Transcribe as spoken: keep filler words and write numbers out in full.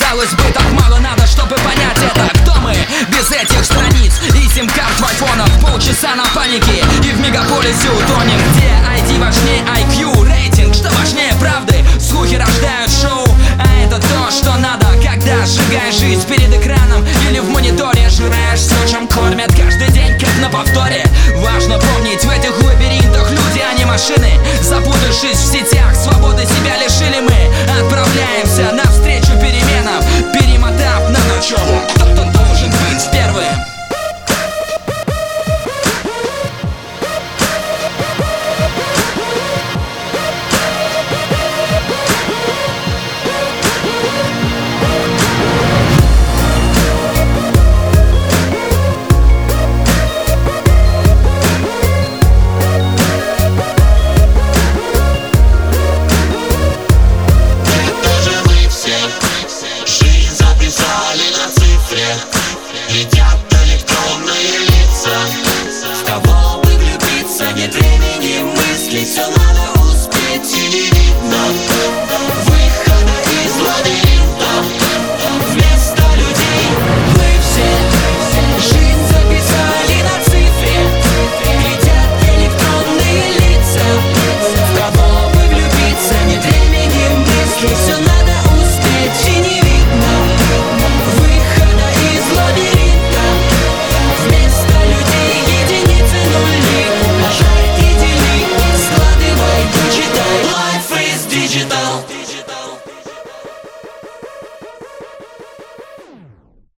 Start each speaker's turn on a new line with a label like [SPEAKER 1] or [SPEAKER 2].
[SPEAKER 1] Казалось бы, так мало надо, чтобы понять это. Кто мы без этих страниц и сим-карт в айфонах? Полчаса на панике и в мегаполисе утонем. Где ай ди важнее ай кью, рейтинг, что важнее правды? Слухи рождают шоу, а это то, что надо, когда сжигаешь жизнь перед экраном или в мониторе. Жираешь все, чем кормят каждый день, как на повторе. Важно помнить, в этих лабиринтах люди, а не машины. Запутавшись в сети,